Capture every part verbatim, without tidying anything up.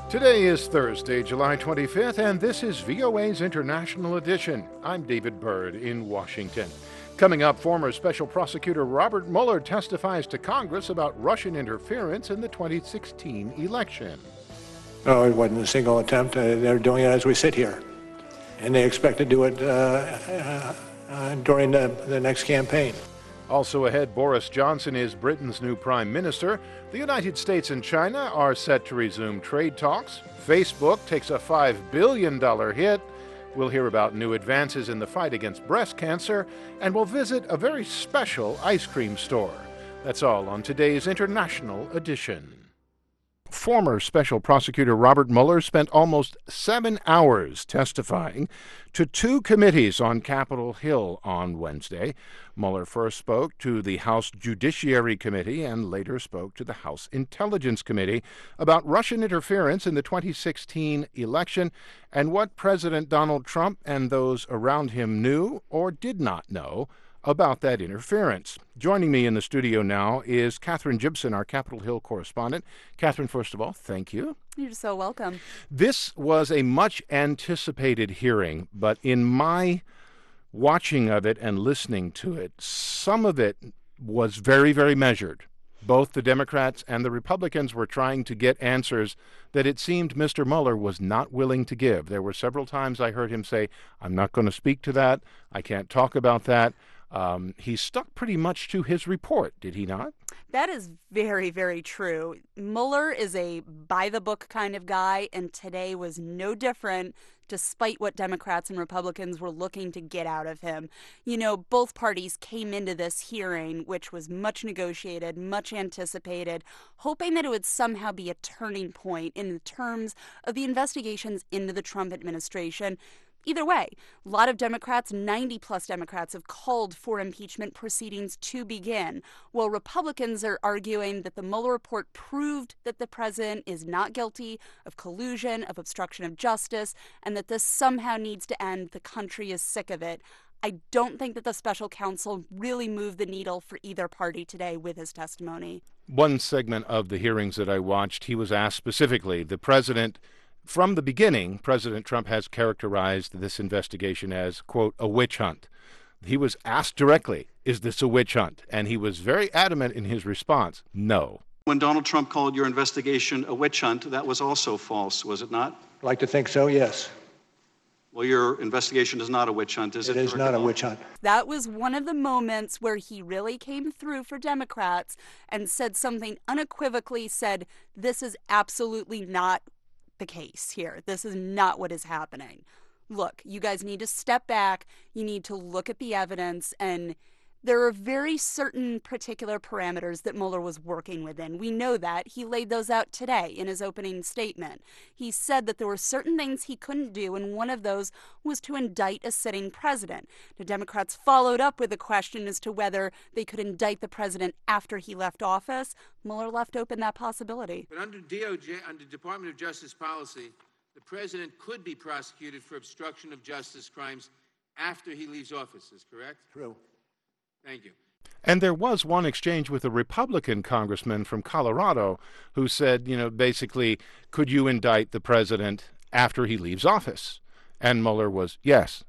Today is Thursday, July twenty-fifth, and this is V O A's International Edition. I'm David Byrd in Washington. Coming up, former Special Prosecutor Robert Mueller testifies to Congress about Russian interference in the twenty sixteen election. No, it wasn't a single attempt. Uh, they're doing it as we sit here. And they expect to do it uh, uh, uh, during the, the next campaign. Also ahead, Boris Johnson is Britain's new prime minister. The United States and China are set to resume trade talks. Facebook takes a five billion dollars hit. We'll hear about new advances in the fight against breast cancer, and we'll visit a very special ice cream store. That's all on today's International Edition. Former Special Prosecutor Robert Mueller spent almost seven hours testifying to two committees on Capitol Hill on Wednesday. Mueller first spoke to the House Judiciary Committee and later spoke to the House Intelligence Committee about Russian interference in the twenty sixteen election and what President Donald Trump and those around him knew or did not know about that interference. Joining me in the studio now is Catherine Gibson, our Capitol Hill correspondent. Catherine, first of all, thank you. You're so welcome. This was a much anticipated hearing, but in my watching of it and listening to it, some of it was very, very measured. Both the Democrats and the Republicans were trying to get answers that it seemed Mister Mueller was not willing to give. There were several times I heard him say, I'm not going to speak to that. I can't talk about that. Um, he stuck pretty much to his report, did he not? That is very, very true. Mueller is a by-the-book kind of guy, and today was no different, despite what Democrats and Republicans were looking to get out of him. You know, both parties came into this hearing, which was much negotiated, much anticipated, hoping that it would somehow be a turning point in terms of the investigations into the Trump administration. Either way, a lot of Democrats, ninety plus Democrats, have called for impeachment proceedings to begin, while Republicans are arguing that the Mueller report proved that the president is not guilty of collusion, of obstruction of justice, and that this somehow needs to end. The country is sick of it. I don't think that the special counsel really moved the needle for either party today with his testimony. One segment of the hearings that I watched, he was asked specifically, the president. From the beginning, President Trump has characterized this investigation as, quote, a witch hunt. He was asked directly, is this a witch hunt? And he was very adamant in his response, no. When Donald Trump called your investigation a witch hunt, that was also false, was it not? I'd like to think so, yes. Well, your investigation is not a witch hunt, is it? It is not a witch hunt. That was one of the moments where he really came through for Democrats and said something unequivocally, said, this is absolutely not the case here. This is not what is happening. Look, you guys need to step back. You need to look at the evidence, and there are very certain particular parameters that Mueller was working within. We know that. He laid those out today in his opening statement. He said that there were certain things he couldn't do, and one of those was to indict a sitting president. The Democrats followed up with a question as to whether they could indict the president after he left office. Mueller left open that possibility. But under D O J, under Department of Justice policy, the president could be prosecuted for obstruction of justice crimes after he leaves office, is correct? True. Thank you. And there was one exchange with a Republican congressman from Colorado who said, you know, basically, could you indict the president after he leaves office? And Mueller was, yes.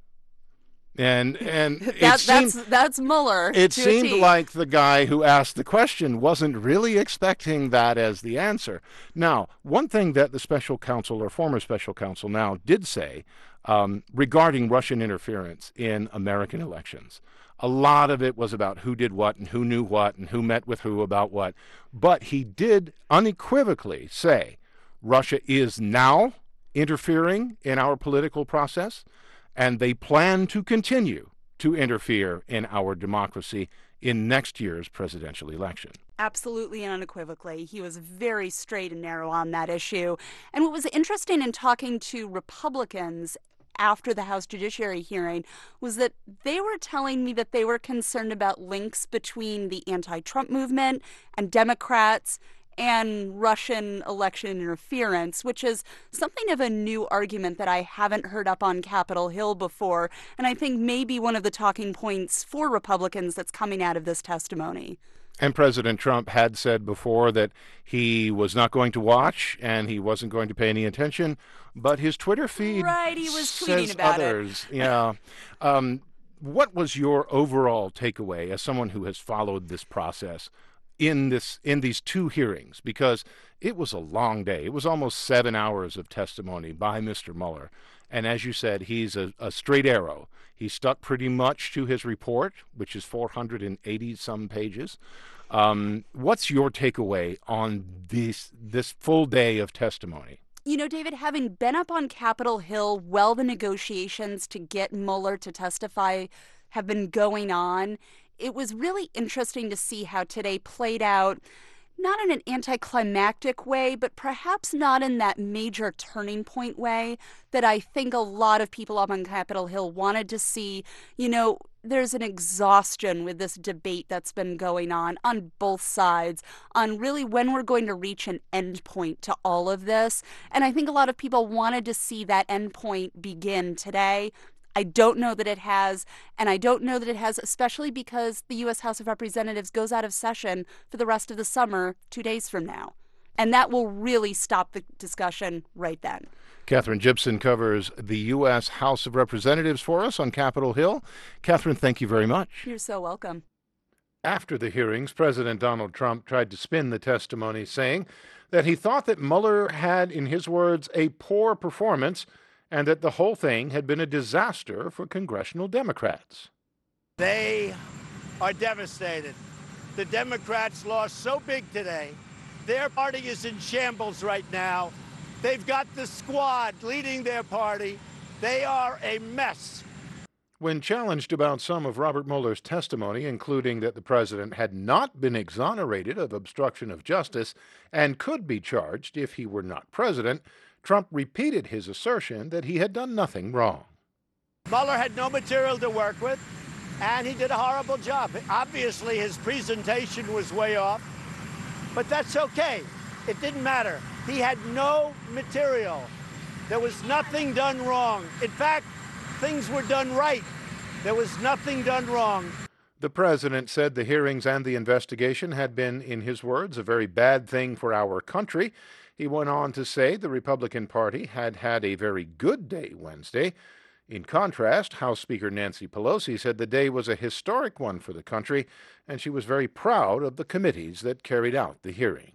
And and that, it seemed, that's that's Mueller. It to a seemed T. like the guy who asked the question wasn't really expecting that as the answer. Now, one thing that the special counsel or former special counsel now did say um, regarding Russian interference in American elections, a lot of it was about who did what and who knew what and who met with who about what. But he did unequivocally say Russia is now interfering in our political process, and they plan to continue to interfere in our democracy in next year's presidential election. Absolutely and unequivocally. He was very straight and narrow on that issue. And what was interesting in talking to Republicans after the House Judiciary hearing was that they were telling me that they were concerned about links between the anti-Trump movement and Democrats and Russian election interference, which is something of a new argument that I haven't heard up on Capitol Hill before, and I think maybe one of the talking points for Republicans that's coming out of this testimony. And President Trump had said before that he was not going to watch and he wasn't going to pay any attention, but his Twitter feed Right, he was tweeting says about others. it. Yeah. Um, what was your overall takeaway as someone who has followed this process in this in these two hearings? Because it was a long day. It was almost seven hours of testimony by Mister Mueller. And as you said, he's a, a straight arrow. He stuck pretty much to his report, which is four hundred eighty some pages. Um, what's your takeaway on this this full day of testimony? You know, David, having been up on Capitol Hill while the negotiations to get Mueller to testify have been going on, it was really interesting to see how today played out, not in an anticlimactic way, but perhaps not in that major turning point way that I think a lot of people up on Capitol Hill wanted to see. You know, there's an exhaustion with this debate that's been going on on both sides on really when we're going to reach an end point to all of this. And I think a lot of people wanted to see that end point begin today. I don't know that it has, and I don't know that it has, especially because the U S House of Representatives goes out of session for the rest of the summer two days from now. And that will really stop the discussion right then. Katherine Gibson covers the U S House of Representatives for us on Capitol Hill. Katherine, thank you very much. You're so welcome. After the hearings, President Donald Trump tried to spin the testimony, saying that he thought that Mueller had, in his words, a poor performance and that the whole thing had been a disaster for congressional Democrats. They are devastated. The Democrats lost so big today. Their party is in shambles right now. They've got the squad leading their party. They are a mess. When challenged about some of Robert Mueller's testimony, including that the president had not been exonerated of obstruction of justice and could be charged if he were not president, Trump repeated his assertion that he had done nothing wrong. Mueller had no material to work with, and he did a horrible job. Obviously, his presentation was way off, but that's okay. It didn't matter. He had no material. There was nothing done wrong. In fact, things were done right. There was nothing done wrong. The president said the hearings and the investigation had been, in his words, a very bad thing for our country. He went on to say the Republican Party had had a very good day Wednesday. In contrast, House Speaker Nancy Pelosi said the day was a historic one for the country, and she was very proud of the committees that carried out the hearings.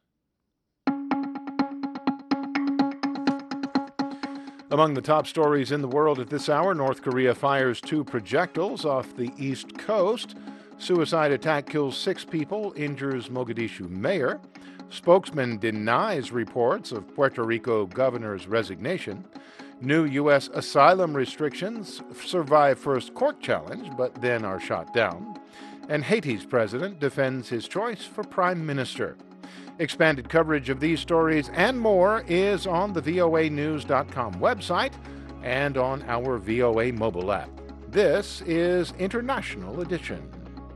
Among the top stories in the world at this hour, North Korea fires two projectiles off the east coast. Suicide attack kills six people, injures Mogadishu mayor. Spokesman denies reports of Puerto Rico governor's resignation. New U S asylum restrictions survive first court challenge, but then are shot down. And Haiti's president defends his choice for prime minister. Expanded coverage of these stories and more is on the V O A news dot com website and on our V O A mobile app. This is International Edition.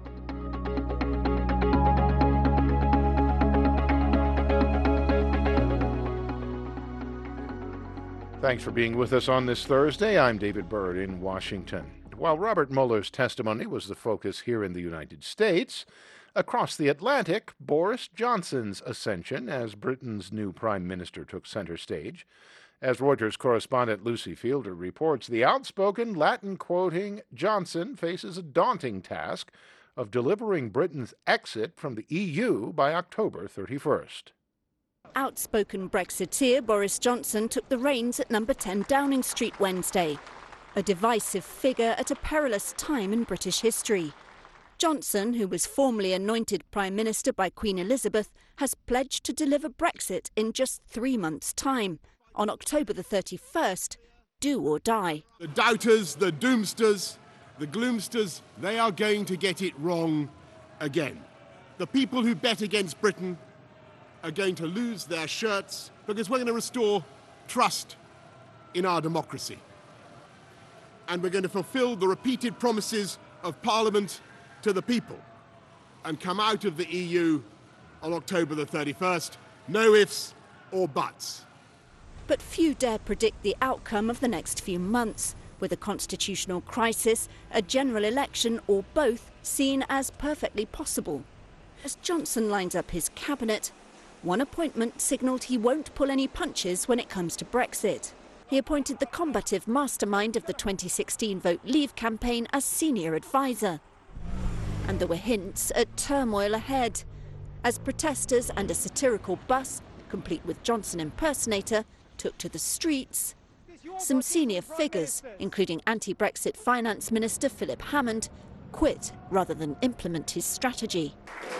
Thanks for being with us on this Thursday. I'm David Byrd in Washington. While Robert Mueller's testimony was the focus here in the United States, across the Atlantic, Boris Johnson's ascension as Britain's new prime minister took center stage. As Reuters correspondent Lucy Fielder reports, the outspoken Latin-quoting Johnson faces a daunting task of delivering Britain's exit from the E U by October thirty-first. Outspoken Brexiteer Boris Johnson took the reins at number ten Downing Street Wednesday, a divisive figure at a perilous time in British history. Johnson, who was formally anointed Prime Minister by Queen Elizabeth, has pledged to deliver Brexit in just three months' time, on October the thirty-first, do or die. The doubters, the doomsters, the gloomsters, they are going to get it wrong again. The people who bet against Britain are going to lose their shirts because we're going to restore trust in our democracy. And we're going to fulfill the repeated promises of Parliament to the people and come out of the E U on October the thirty-first. No ifs or buts. But few dare predict the outcome of the next few months, with a constitutional crisis, a general election, or both seen as perfectly possible. As Johnson lines up his cabinet, one appointment signalled he won't pull any punches when it comes to Brexit. He appointed the combative mastermind of the twenty sixteen Vote Leave campaign as senior advisor. And there were hints at turmoil ahead, as protesters and a satirical bus, complete with Johnson impersonator, took to the streets. Some senior figures, including anti-Brexit Finance Minister Philip Hammond, quit rather than implement his strategy.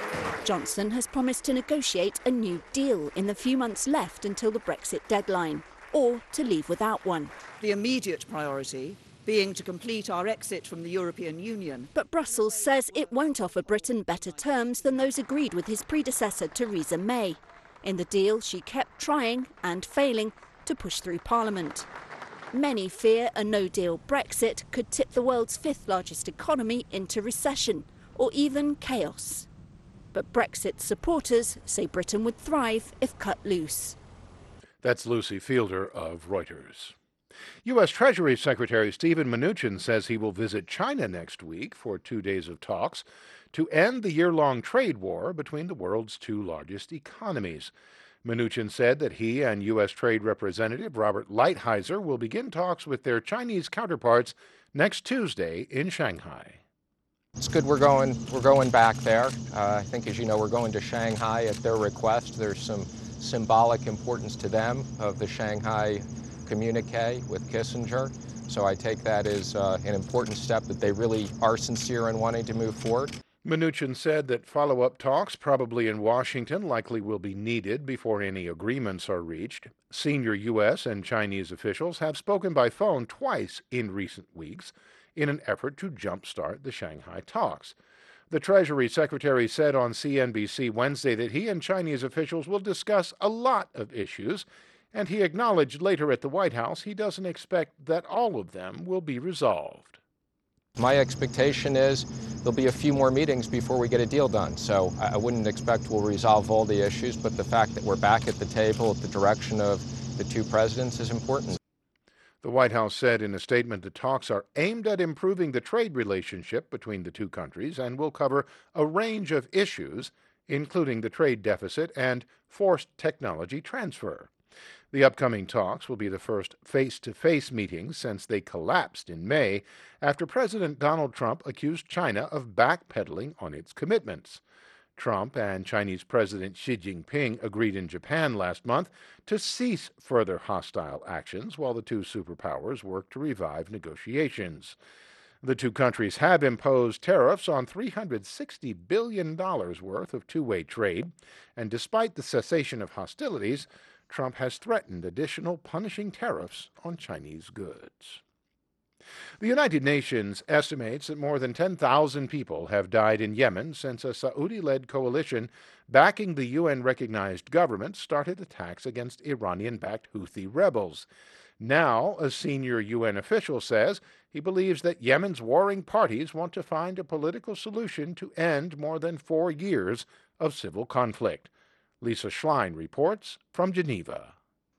Johnson has promised to negotiate a new deal in the few months left until the Brexit deadline, or to leave without one. The immediate priority being to complete our exit from the European Union. But Brussels says it won't offer Britain better terms than those agreed with his predecessor Theresa May. In the deal, she kept trying and failing to push through Parliament. Many fear a no-deal Brexit could tip the world's fifth largest economy into recession or even chaos. But Brexit supporters say Britain would thrive if cut loose. That's Lucy Fielder of Reuters. U S Treasury Secretary Steven Mnuchin says he will visit China next week for two days of talks to end the year-long trade war between the world's two largest economies. Mnuchin said that he and U S Trade Representative Robert Lighthizer will begin talks with their Chinese counterparts next Tuesday in Shanghai. It's good we're going, we're going back there. Uh, I think, as you know, we're going to Shanghai at their request. There's some symbolic importance to them of the Shanghai communique with Kissinger. So I take that as uh, an important step that they really are sincere in wanting to move forward. Mnuchin said that follow-up talks, probably in Washington, likely will be needed before any agreements are reached. Senior U S and Chinese officials have spoken by phone twice in recent weeks in an effort to jumpstart the Shanghai talks. The Treasury Secretary said on C N B C Wednesday that he and Chinese officials will discuss a lot of issues, and he acknowledged later at the White House he doesn't expect that all of them will be resolved. My expectation is there'll be a few more meetings before we get a deal done. So I wouldn't expect we'll resolve all the issues, but the fact that we're back at the table at the direction of the two presidents is important. The White House said in a statement that talks are aimed at improving the trade relationship between the two countries and will cover a range of issues, including the trade deficit and forced technology transfer. The upcoming talks will be the first face-to-face meetings since they collapsed in May after President Donald Trump accused China of backpedaling on its commitments. Trump and Chinese President Xi Jinping agreed in Japan last month to cease further hostile actions while the two superpowers work to revive negotiations. The two countries have imposed tariffs on three hundred sixty billion dollars worth of two-way trade, and despite the cessation of hostilities, Trump has threatened additional punishing tariffs on Chinese goods. The United Nations estimates that more than ten thousand people have died in Yemen since a Saudi-led coalition backing the U N-recognized government started attacks against Iranian-backed Houthi rebels. Now, a senior U N official says he believes that Yemen's warring parties want to find a political solution to end more than four years of civil conflict. Lisa Schlein reports from Geneva.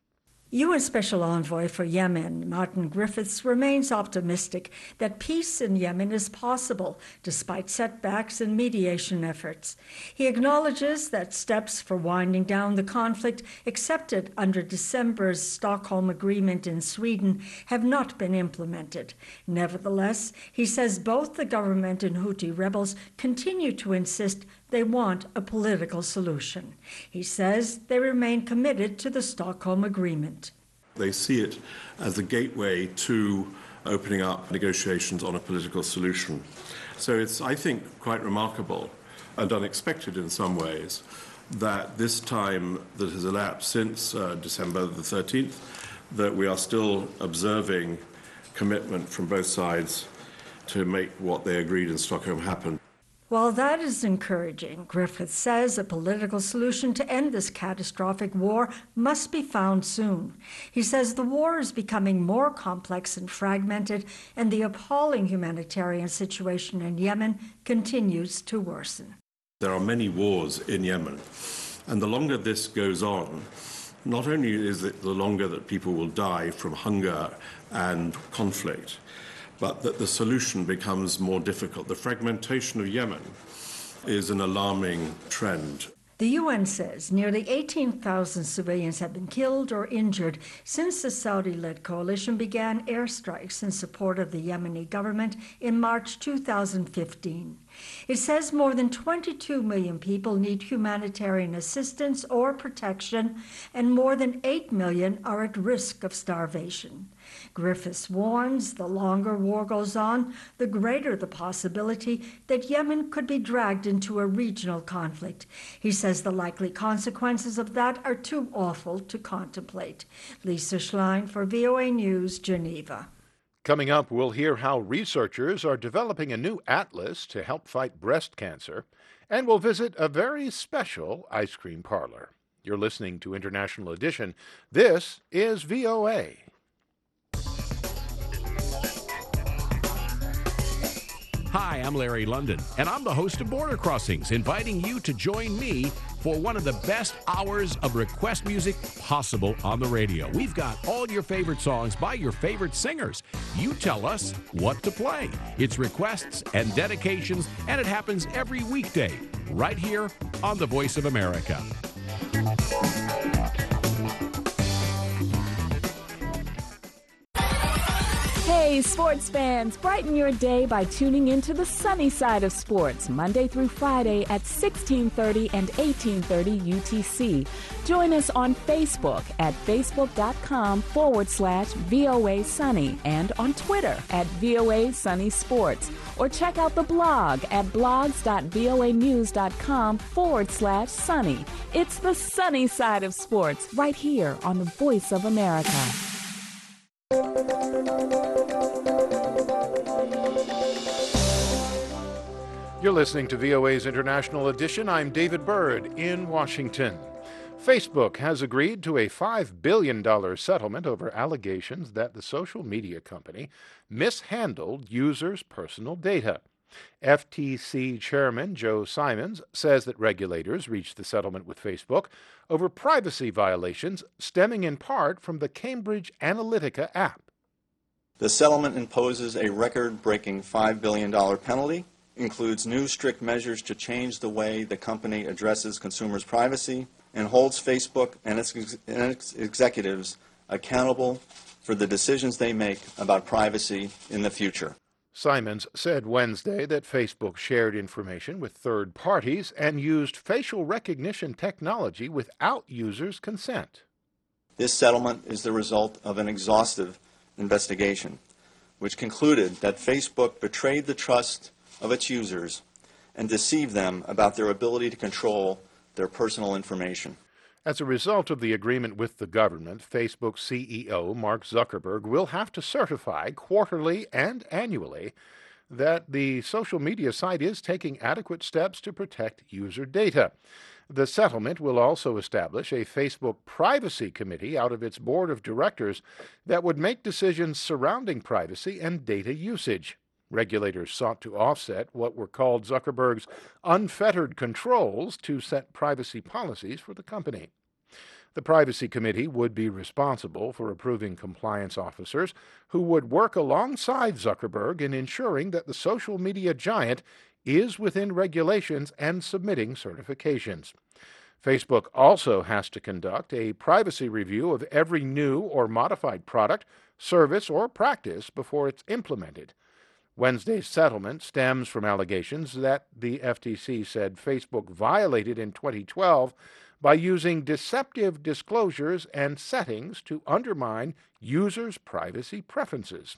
U S Special Envoy for Yemen, Martin Griffiths, remains optimistic that peace in Yemen is possible despite setbacks in mediation efforts. He acknowledges that steps for winding down the conflict accepted under December's Stockholm Agreement in Sweden have not been implemented. Nevertheless, he says both the government and Houthi rebels continue to insist they want a political solution. He says they remain committed to the Stockholm Agreement. They see it as the gateway to opening up negotiations on a political solution. So it's, I think, quite remarkable and unexpected in some ways that this time that has elapsed since uh, December the thirteenth, that we are still observing commitment from both sides to make what they agreed in Stockholm happen. While that is encouraging, Griffith says a political solution to end this catastrophic war must be found soon. He says the war is becoming more complex and fragmented, and the appalling humanitarian situation in Yemen continues to worsen. There are many wars in Yemen, and the longer this goes on, not only is it the longer that people will die from hunger and conflict, but that the solution becomes more difficult. The fragmentation of Yemen is an alarming trend. The U N says nearly eighteen thousand civilians have been killed or injured since the Saudi-led coalition began airstrikes in support of the Yemeni government in March two thousand fifteen. It says more than twenty-two million people need humanitarian assistance or protection, and more than eight million are at risk of starvation. Griffiths warns the longer war goes on, the greater the possibility that Yemen could be dragged into a regional conflict. He says the likely consequences of that are too awful to contemplate. Lisa Schlein for V O A News, Geneva. Coming up, we'll hear how researchers are developing a new atlas to help fight breast cancer, and we'll visit a very special ice cream parlor. You're listening to International Edition. This is V O A. Hi, I'm Larry London, and I'm the host of Border Crossings, inviting you to join me for one of the best hours of request music possible on the radio. We've got all your favorite songs by your favorite singers. You tell us what to play. It's requests and dedications, and it happens every weekday right here on The Voice of America. Hey, sports fans, brighten your day by tuning into the sunny side of sports, Monday through Friday at sixteen thirty and eighteen thirty U T C. Join us on Facebook at facebook.com forward slash VOA Sunny and on Twitter at VOA Sunny Sports. Or check out the blog at blogs.voanews.com forward slash sunny. It's the sunny side of sports right here on the Voice of America. You're listening to V O A's International Edition. I'm David Byrd in Washington. Facebook has agreed to a five billion dollars settlement over allegations that the social media company mishandled users' personal data. F T C Chairman Joe Simons says that regulators reached the settlement with Facebook over privacy violations stemming in part from the Cambridge Analytica app. The settlement imposes a record-breaking five billion dollars penalty, includes new strict measures to change the way the company addresses consumers' privacy, and holds Facebook and its, ex- and its executives accountable for the decisions they make about privacy in the future. Simons said Wednesday that Facebook shared information with third parties and used facial recognition technology without users' consent. This settlement is the result of an exhaustive investigation, which concluded that Facebook betrayed the trust of its users and deceived them about their ability to control their personal information. As a result of the agreement with the government, Facebook C E O Mark Zuckerberg will have to certify quarterly and annually that the social media site is taking adequate steps to protect user data. The settlement will also establish a Facebook privacy committee out of its board of directors that would make decisions surrounding privacy and data usage. Regulators sought to offset what were called Zuckerberg's unfettered controls to set privacy policies for the company. The Privacy Committee would be responsible for approving compliance officers who would work alongside Zuckerberg in ensuring that the social media giant is within regulations and submitting certifications. Facebook also has to conduct a privacy review of every new or modified product, service, or practice before it's implemented. Wednesday's settlement stems from allegations that the F T C said Facebook violated in twenty twelve by using deceptive disclosures and settings to undermine users' privacy preferences.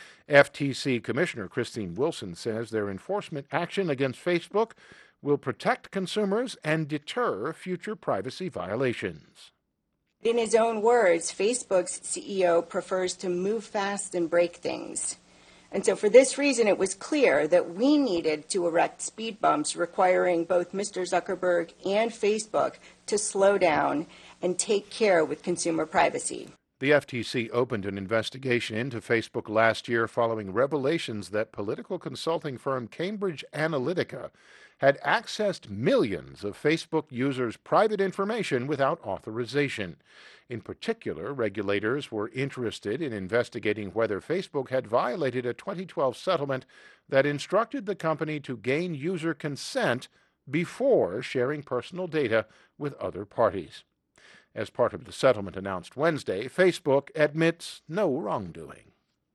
F T C Commissioner Christine Wilson says their enforcement action against Facebook will protect consumers and deter future privacy violations. In his own words, Facebook's C E O prefers to move fast and break things. And so for this reason, it was clear that we needed to erect speed bumps requiring both Mister Zuckerberg and Facebook to slow down and take care with consumer privacy. The F T C opened an investigation into Facebook last year following revelations that political consulting firm Cambridge Analytica had accessed millions of Facebook users' private information without authorization. In particular, regulators were interested in investigating whether Facebook had violated a twenty twelve settlement that instructed the company to gain user consent before sharing personal data with other parties. As part of the settlement announced Wednesday, Facebook admits no wrongdoing.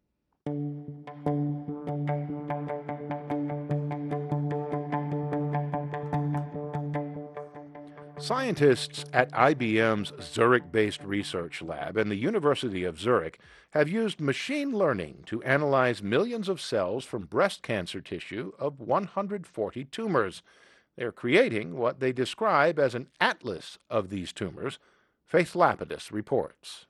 Scientists at I B M's Zurich-based research lab and the University of Zurich have used machine learning to analyze millions of cells from breast cancer tissue of one hundred forty tumors. They're creating what they describe as an atlas of these tumors. Faith Lapidus reports.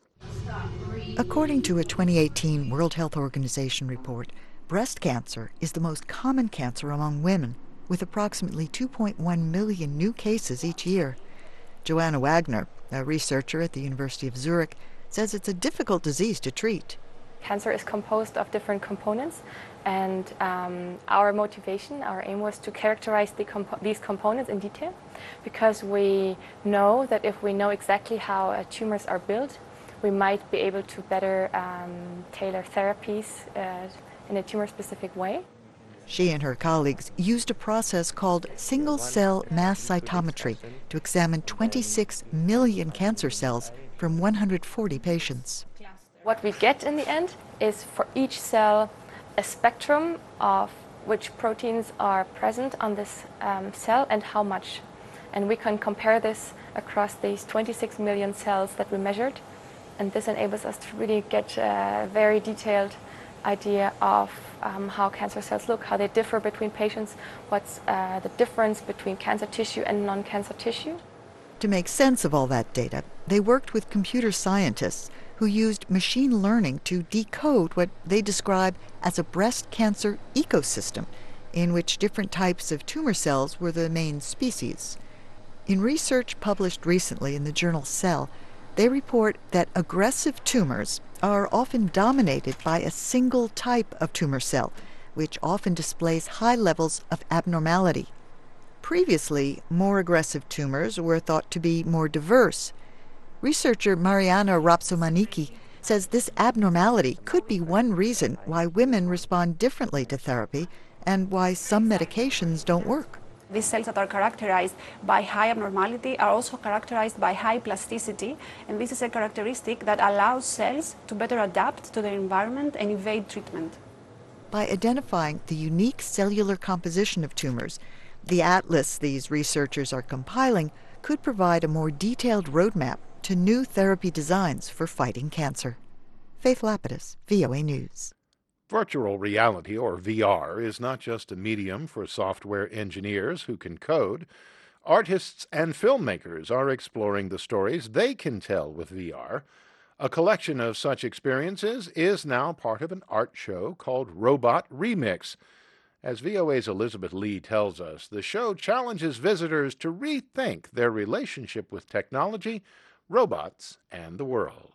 According to a twenty eighteen World Health Organization report, breast cancer is the most common cancer among women, with approximately two point one million new cases each year. Joanna Wagner, a researcher at the University of Zurich, says it's a difficult disease to treat. Cancer is composed of different components, and um, our motivation, our aim was to characterize the compo these components in detail, because we know that if we know exactly how uh, tumors are built, we might be able to better um, tailor therapies uh, in a tumor-specific way. She and her colleagues used a process called single-cell mass cytometry to examine twenty-six million cancer cells from one hundred forty patients. What we get in the end is for each cell a spectrum of which proteins are present on this um, cell and how much. And we can compare this across these twenty-six million cells that we measured. And this enables us to really get a very detailed idea of um, how cancer cells look, how they differ between patients, what's uh, the difference between cancer tissue and non-cancer tissue. To make sense of all that data, they worked with computer scientists who used machine learning to decode what they describe as a breast cancer ecosystem, in which different types of tumor cells were the main species. In research published recently in the journal Cell, they report that aggressive tumors are often dominated by a single type of tumor cell, which often displays high levels of abnormality. Previously, more aggressive tumors were thought to be more diverse. Researcher Mariana Rapsomaniki says this abnormality could be one reason why women respond differently to therapy and why some medications don't work. These cells that are characterized by high abnormality are also characterized by high plasticity, and this is a characteristic that allows cells to better adapt to their environment and evade treatment. By identifying the unique cellular composition of tumors, the atlas these researchers are compiling could provide a more detailed roadmap to new therapy designs for fighting cancer. Faith Lapidus, V O A News. Virtual reality, or V R, is not just a medium for software engineers who can code. Artists and filmmakers are exploring the stories they can tell with V R. A collection of such experiences is now part of an art show called Robot Remix. As V O A's Elizabeth Lee tells us, the show challenges visitors to rethink their relationship with technology, robots, and the world.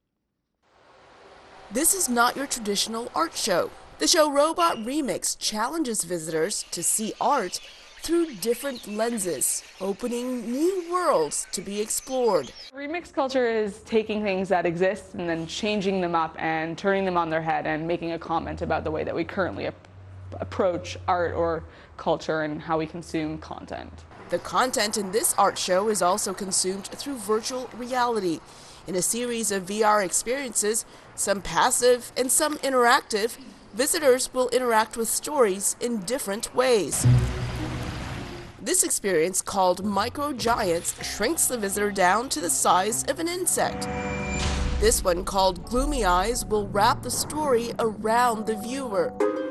This is not your traditional art show. The show Robot Remix challenges visitors to see art through different lenses, opening new worlds to be explored. Remix culture is taking things that exist and then changing them up and turning them on their head and making a comment about the way that we currently ap- approach art or culture and how we consume content. The content in this art show is also consumed through virtual reality. In a series of V R experiences, some passive and some interactive, visitors will interact with stories in different ways. This experience, called Micro Giants, shrinks the visitor down to the size of an insect. This one, called Gloomy Eyes, will wrap the story around the viewer.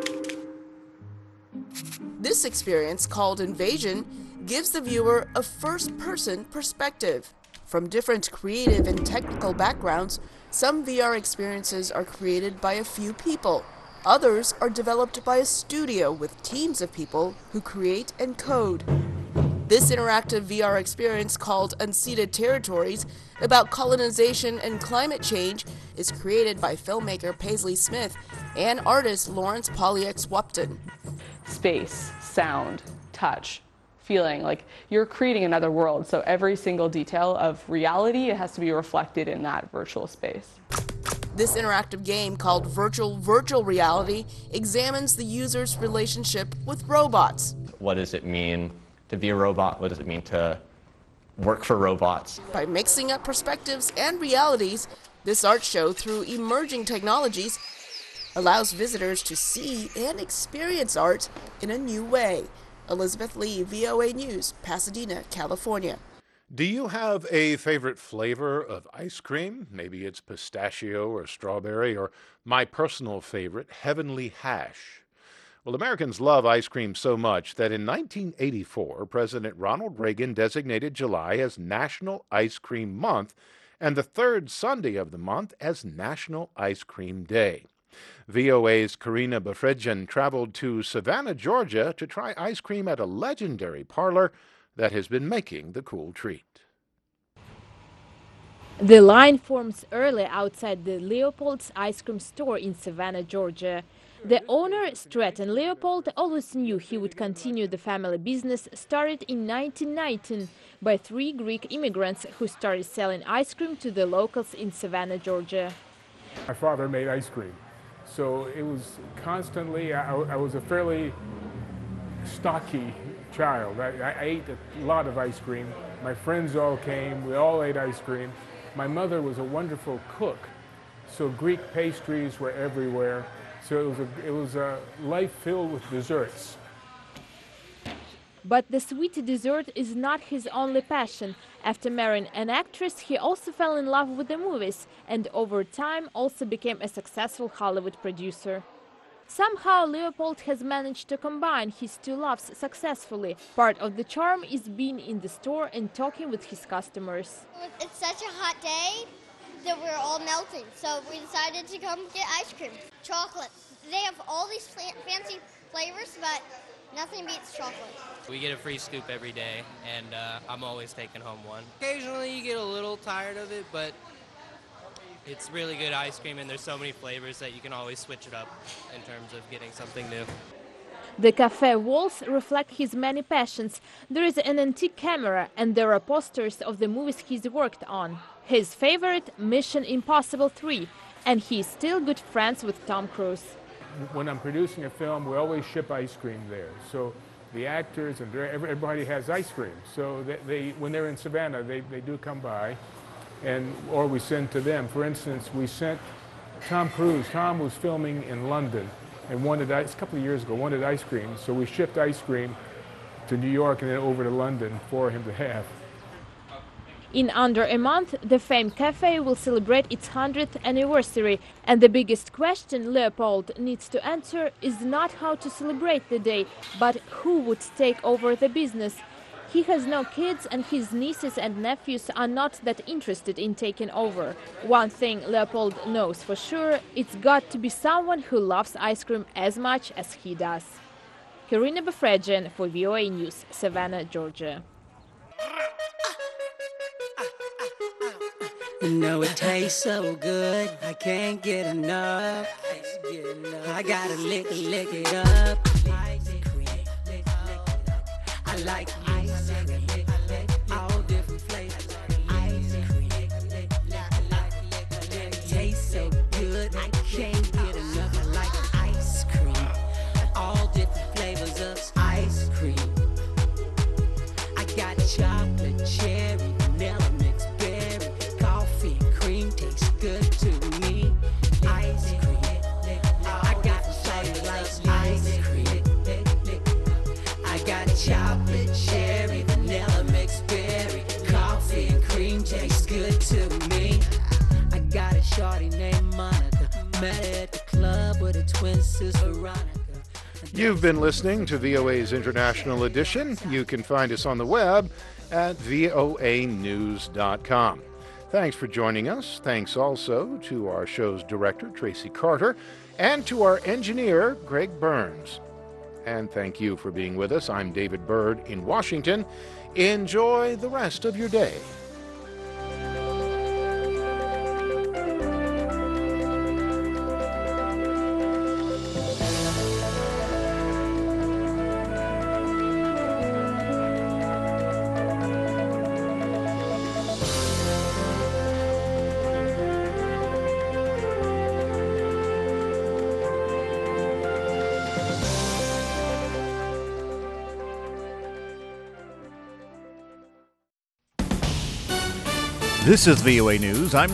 This experience, called Invasion, gives the viewer a first-person perspective. From different creative and technical backgrounds, some V R experiences are created by a few people. Others are developed by a studio with teams of people who create and code. This interactive V R experience, called Unceded Territories, about colonization and climate change, is created by filmmaker Paisley Smith and artist Lawrence Polyex Wupton. Space, sound, touch, feeling like you're creating another world. So every single detail of reality, it has to be reflected in that virtual space. This interactive game, called Virtual Virtual Reality, examines the user's relationship with robots. What does it mean to be a robot? What does it mean to work for robots? By mixing up perspectives and realities, this art show, through emerging technologies, allows visitors to see and experience art in a new way. Elizabeth Lee, V O A News, Pasadena, California. Do you have a favorite flavor of ice cream? Maybe it's pistachio or strawberry, or my personal favorite, Heavenly Hash. Well, Americans love ice cream so much that in nineteen eighty-four, President Ronald Reagan designated July as National Ice Cream Month and the third Sunday of the month as National Ice Cream Day. V O A's Karina Befredjian traveled to Savannah, Georgia to try ice cream at a legendary parlor that has been making the cool treat. The line forms early outside the Leopold's ice cream store in Savannah, Georgia. The owner, Stratton Leopold, always knew he would continue the family business started in nineteen nineteen by three Greek immigrants who started selling ice cream to the locals in Savannah, Georgia. My father made ice cream, so it was constantly, I, I was a fairly stocky child. I, I ate a lot of ice cream. My friends all came, we all ate ice cream. My mother was a wonderful cook, so Greek pastries were everywhere. So it was a, it was a life filled with desserts. But the sweet dessert is not his only passion. After marrying an actress, he also fell in love with the movies and over time also became a successful Hollywood producer. Somehow Leopold has managed to combine his two loves successfully. Part of the charm is being in the store and talking with his customers. It's such a hot day that we're all melting, so we decided to come get ice cream. Chocolate. They have all these fancy flavors, but nothing beats chocolate. We get a free scoop every day, and uh, I'm always taking home one. Occasionally you get a little tired of it, but it's really good ice cream, and there's so many flavors that you can always switch it up in terms of getting something new. The cafe walls reflect his many passions. There is an antique camera and there are posters of the movies he's worked on. His favorite, Mission Impossible three, and he's still good friends with Tom Cruise. When I'm producing a film, we always ship ice cream there. So the actors and everybody has ice cream. So they, they when they're in Savannah, they, they do come by, and or we send to them. For instance, we sent Tom Cruise. Tom was filming in London and wanted ice, a couple of years ago, wanted ice cream. So we shipped ice cream to New York and then over to London for him to have. In under a month, the famed cafe will celebrate its hundredth anniversary. And the biggest question Leopold needs to answer is not how to celebrate the day, but who would take over the business. He has no kids and his nieces and nephews are not that interested in taking over. One thing Leopold knows for sure, it's got to be someone who loves ice cream as much as he does. Karina Befredjian for V O A News, Savannah, Georgia. You know it tastes so good, I can't get enough. I gotta lick it, lick it up. Ice cream, I like ice cream, all different flavors. Ice cream, it tastes so good, I can't get enough. I like ice cream, all different flavors of ice cream. I got chocolate, cherry, vanilla, mixed berry, coffee, cream tastes good to me. Ice cream, I got flavors like ice cream. I got chocolate, cherry, vanilla, mixed berry, coffee and cream tastes good to me. I got a shorty named Monica, met her at the club with her twin sister Veronica. You've been listening to V O A's International Edition. You can find us on the web at V O A news dot com. Thanks for joining us. Thanks also to our show's director, Tracy Carter, and to our engineer, Greg Burns. And thank you for being with us. I'm David Byrd in Washington. Enjoy the rest of your day. This is V O A News. I'm